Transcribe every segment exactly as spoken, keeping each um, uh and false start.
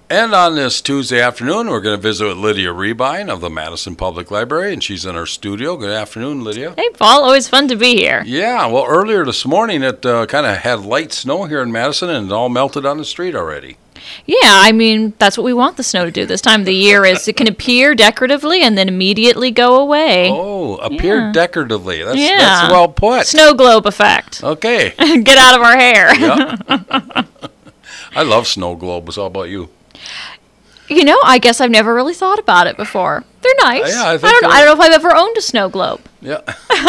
And on this Tuesday afternoon, we're going to visit with Lydia Rebine of the Madison Public Library, and she's in our studio. Good afternoon, Lydia. Hey, Paul. Always fun to be here. Yeah, well, earlier this morning, it uh, kind of had light snow here in Madison, and it all melted on the street already. Yeah, I mean, that's what we want the snow to do this time of the year is it can appear decoratively and then immediately go away. Oh, appear yeah. decoratively. That's, yeah. that's well put. Snow globe effect. Okay. Get out of our hair. Yeah. I love snow globes. How about you? You know, I guess I've never really thought about it before. They're nice. Yeah, I, think I don't. I don't know if I've ever owned a snow globe. Yeah.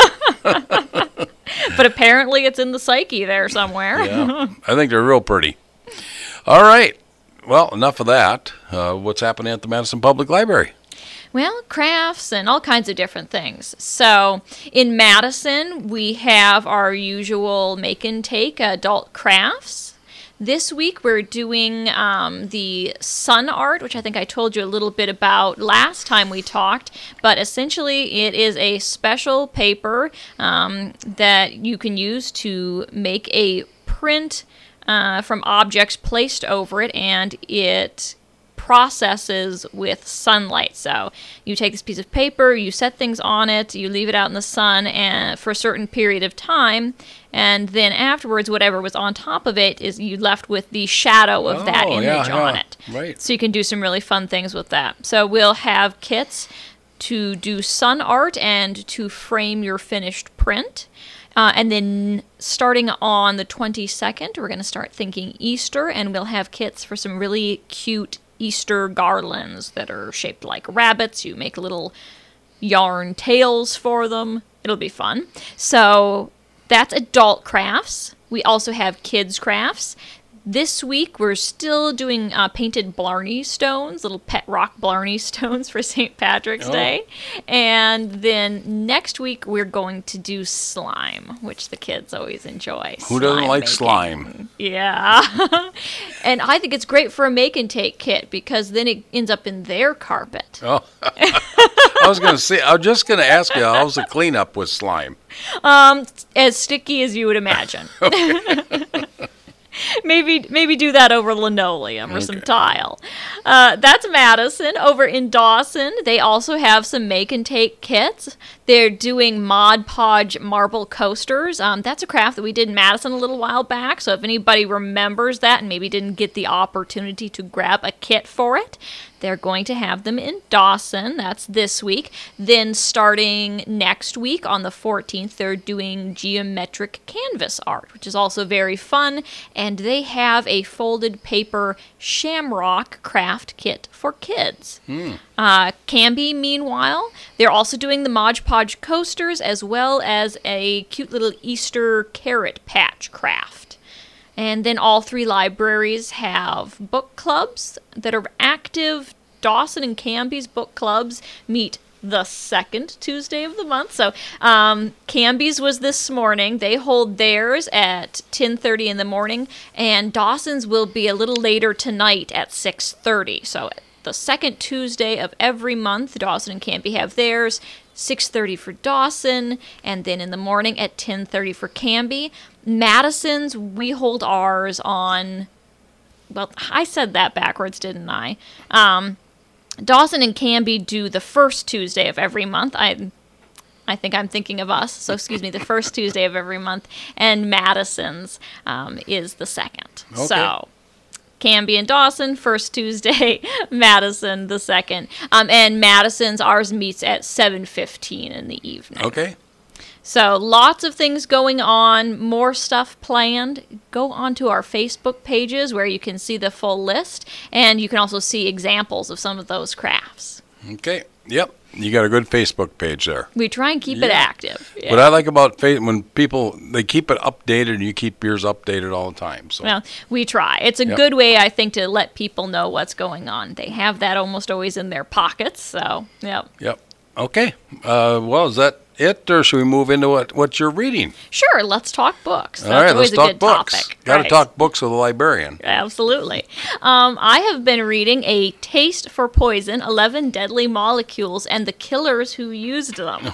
But apparently, it's in the psyche there somewhere. Yeah. I think they're real pretty. All right. Well, enough of that. Uh, what's happening at the Madison Public Library? Well, crafts and all kinds of different things. So in Madison, we have our usual make and take adult crafts. This week, we're doing um, the sun art, which I think I told you a little bit about last time we talked. But essentially, it is a special paper um, that you can use to make a print uh, from objects placed over it, and it processes with sunlight. So you take this piece of paper, you set things on it, you leave it out in the sun and for a certain period of time, and then afterwards whatever was on top of it is you left with the shadow of oh, that image yeah, on yeah. it. Right. So you can do some really fun things with that. So we'll have kits to do sun art and to frame your finished print. Uh, and then starting on the twenty-second, we're going to start thinking Easter, and we'll have kits for some really cute Easter garlands that are shaped like rabbits. You make little yarn tails for them. It'll be fun. So that's adult crafts. We also have kids crafts. This week, we're still doing uh, painted Blarney stones, little pet rock Blarney stones for Saint Patrick's oh. Day. And then next week, we're going to do slime, which the kids always enjoy. Who doesn't slime like making. slime? Yeah. And I think it's great for a make and take kit because then it ends up in their carpet. Oh. I was going to say, I was just going to ask you, how's the cleanup with slime? Um, as sticky as you would imagine. Maybe maybe do that over linoleum or okay. some tile. Uh, that's Madison. Over in Dawson, they also have some make and take kits. They're doing Mod Podge marble coasters. Um, that's a craft that we did in Madison a little while back. So if anybody remembers that and maybe didn't get the opportunity to grab a kit for it, they're going to have them in Dawson. That's this week. Then starting next week on the fourteenth, they're doing geometric canvas art, which is also very fun. And they have a folded paper shamrock craft kit for kids. Hmm. Uh, Canby, meanwhile, they're also doing the Mod Podge coasters as well as a cute little Easter carrot patch craft. And then all three libraries have book clubs that are active. Dawson and Canby's book clubs meet the second Tuesday of the month. So um, Canby's was this morning. They hold theirs at ten thirty in the morning. And Dawson's will be a little later tonight at six thirty. So the second Tuesday of every month, Dawson and Canby have theirs. six thirty for Dawson, and then in the morning at ten thirty for Canby. Madison's, we hold ours on, well, I said that backwards, didn't I? Um, Dawson and Canby do the first Tuesday of every month. I I think I'm thinking of us, so excuse me, the first Tuesday of every month, and Madison's um, is the second. Okay. So Canby and Dawson, first Tuesday, Madison, the second. Um, and Madison's, ours meets at seven fifteen in the evening. Okay. So lots of things going on, more stuff planned. Go onto our Facebook pages where you can see the full list, and you can also see examples of some of those crafts. Okay. Yep. You got a good Facebook page there. We try and keep yeah. it active. Yeah. What I like about fa- when people, they keep it updated and you keep yours updated all the time. So. Well, we try. It's a Yep. good way, I think, to let people know what's going on. They have that almost always in their pockets, so, yep. Yep. Okay. Uh, well, is that it, or should we move into what, what you're reading? Sure, let's talk books. That's All right, always let's talk a good books. topic. Got to Right. talk books with a librarian. Absolutely. Um, I have been reading A Taste for Poison, eleven Deadly Molecules, and the Killers Who Used Them.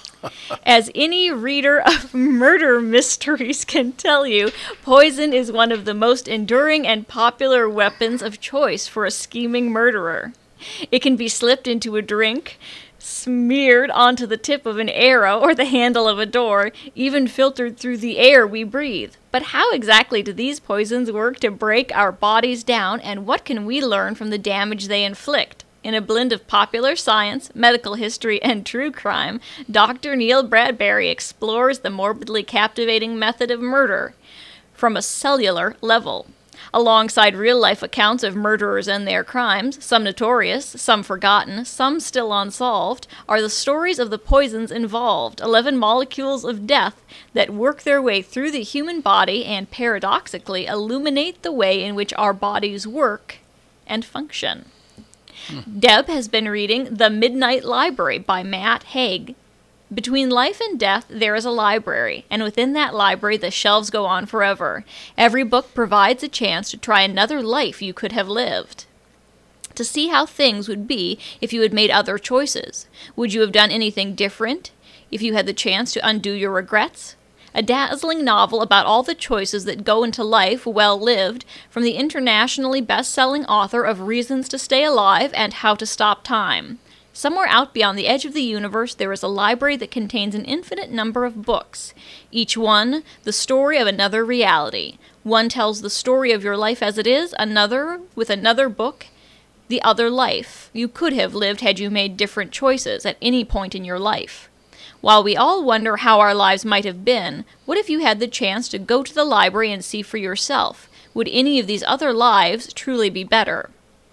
As any reader of murder mysteries can tell you, poison is one of the most enduring and popular weapons of choice for a scheming murderer. It can be slipped into a drink, smeared onto the tip of an arrow or the handle of a door, even filtered through the air we breathe. But how exactly do these poisons work to break our bodies down, and what can we learn from the damage they inflict? In a blend of popular science, medical history, and true crime, Doctor Neil Bradbury explores the morbidly captivating method of murder from a cellular level. Alongside real-life accounts of murderers and their crimes, some notorious, some forgotten, some still unsolved, are the stories of the poisons involved, eleven molecules of death that work their way through the human body and, paradoxically, illuminate the way in which our bodies work and function. Hmm. Deb has been reading The Midnight Library by Matt Haig. Between life and death, there is a library, and within that library the shelves go on forever. Every book provides a chance to try another life you could have lived. To see how things would be if you had made other choices. Would you have done anything different if you had the chance to undo your regrets? A dazzling novel about all the choices that go into life well lived, from the internationally best-selling author of Reasons to Stay Alive and How to Stop Time. Somewhere out beyond the edge of the universe, there is a library that contains an infinite number of books, each one the story of another reality. One tells the story of your life as it is, another, with another book, the other life you could have lived had you made different choices at any point in your life. While we all wonder how our lives might have been, what if you had the chance to go to the library and see for yourself? Would any of these other lives truly be better?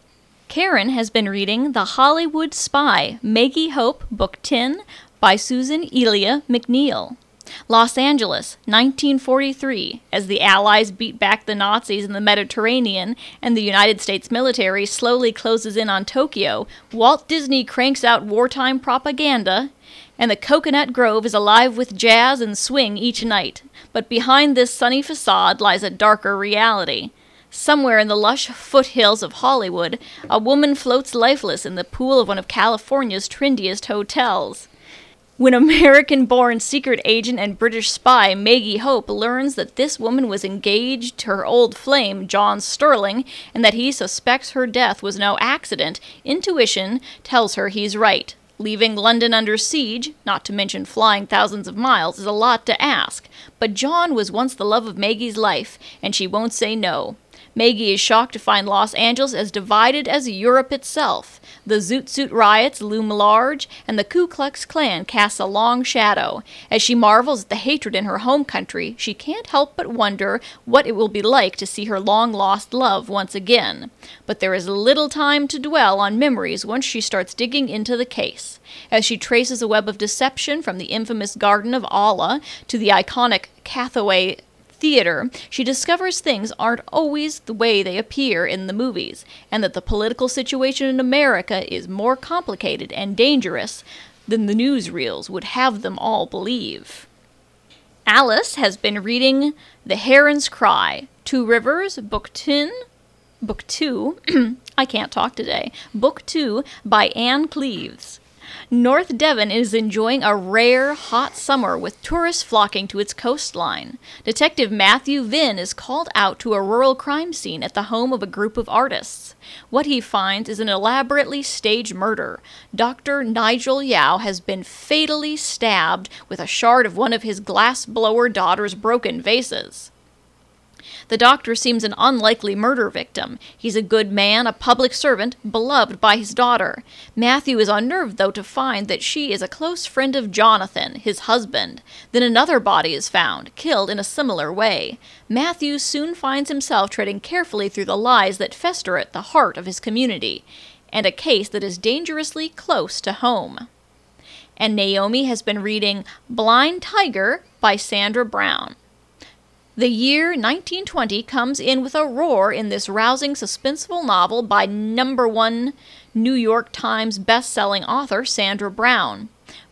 Karen has been reading The Hollywood Spy, Maggie Hope, Book ten, by Susan Elia McNeil. Los Angeles, nineteen forty-three. As the Allies beat back the Nazis in the Mediterranean and the United States military slowly closes in on Tokyo, Walt Disney cranks out wartime propaganda, and the Coconut Grove is alive with jazz and swing each night. But behind this sunny facade lies a darker reality. Somewhere in the lush foothills of Hollywood, a woman floats lifeless in the pool of one of California's trendiest hotels. When American-born secret agent and British spy Maggie Hope learns that this woman was engaged to her old flame, John Sterling, and that he suspects her death was no accident, intuition tells her he's right. Leaving London under siege, not to mention flying thousands of miles, is a lot to ask. But John was once the love of Maggie's life, and she won't say no. Maggie is shocked to find Los Angeles as divided as Europe itself. The Zoot Suit riots loom large, and the Ku Klux Klan casts a long shadow. As she marvels at the hatred in her home country, she can't help but wonder what it will be like to see her long-lost love once again. But there is little time to dwell on memories once she starts digging into the case. As she traces a web of deception from the infamous Garden of Allah to the iconic Cathaway Theater, she discovers things aren't always the way they appear in the movies, and that the political situation in America is more complicated and dangerous than the newsreels would have them all believe. Alice has been reading The Heron's Cry, Two Rivers, Book ten, Book two, I can't talk today, Book two by Anne Cleves. North Devon is enjoying a rare, hot summer with tourists flocking to its coastline. Detective Matthew Vinn is called out to a rural crime scene at the home of a group of artists. What he finds is an elaborately staged murder. Doctor Nigel Yao has been fatally stabbed with a shard of one of his glass-blower daughter's broken vases. The doctor seems an unlikely murder victim. He's a good man, a public servant, beloved by his daughter. Matthew is unnerved, though, to find that she is a close friend of Jonathan, his husband. Then another body is found, killed in a similar way. Matthew soon finds himself treading carefully through the lies that fester at the heart of his community, and a case that is dangerously close to home. And Naomi has been reading Blind Tiger by Sandra Brown. The year nineteen twenty comes in with a roar in this rousing, suspenseful novel by number one New York Times best-selling author Sandra Brown.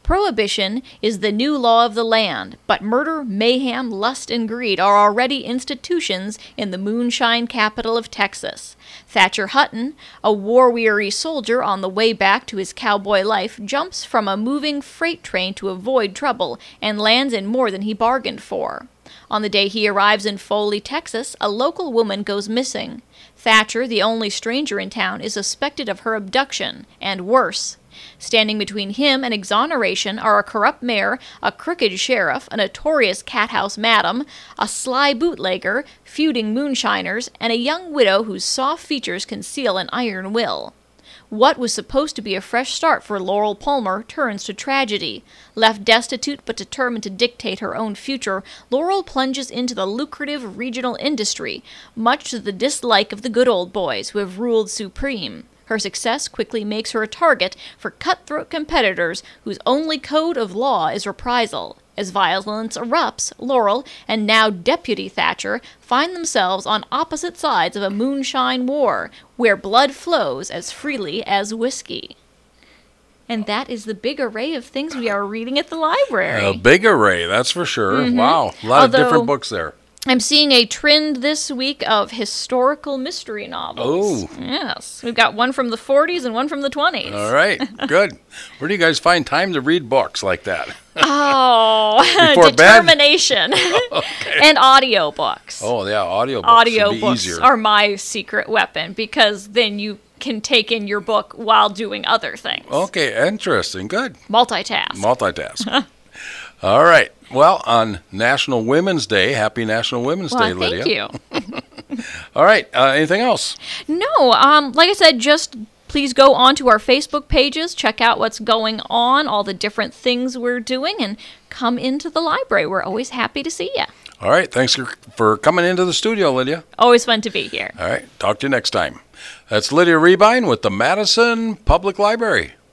Prohibition is the new law of the land, but murder, mayhem, lust, and greed are already institutions in the moonshine capital of Texas. Thatcher Hutton, a war-weary soldier on the way back to his cowboy life, jumps from a moving freight train to avoid trouble and lands in more than he bargained for. On the day he arrives in Foley, Texas, a local woman goes missing. Thatcher, the only stranger in town, is suspected of her abduction, and worse. Standing between him and exoneration are a corrupt mayor, a crooked sheriff, a notorious cathouse madam, a sly bootlegger, feuding moonshiners, and a young widow whose soft features conceal an iron will. What was supposed to be a fresh start for Laurel Palmer turns to tragedy. Left destitute but determined to dictate her own future, Laurel plunges into the lucrative regional industry, much to the dislike of the good old boys who have ruled supreme. Her success quickly makes her a target for cutthroat competitors whose only code of law is reprisal. As violence erupts, Laurel, and now Deputy Thatcher, find themselves on opposite sides of a moonshine war, where blood flows as freely as whiskey. And that is the big array of things we are reading at the library. A big array, that's for sure. Mm-hmm. Wow, a lot Although, of different books there. I'm seeing a trend this week of historical mystery novels. Oh. Yes. We've got one from the forties and one from the twenties. All right, good. Where do you guys find time to read books like that? Oh, Before determination. Okay. And audiobooks. Oh, yeah, audiobooks Audiobooks are my secret weapon because then you can take in your book while doing other things. Okay, interesting. Good. Multitask. Multitask. All right. Well, on National Women's Day, happy National Women's well, Day, Lydia. Thank you. All right. Uh, anything else? No. Um, like I said, just please go on to our Facebook pages, check out what's going on, all the different things we're doing, and come into the library. We're always happy to see you. All right. Thanks for, for coming into the studio, Lydia. Always fun to be here. All right. Talk to you next time. That's Lydia Rebine with the Madison Public Library.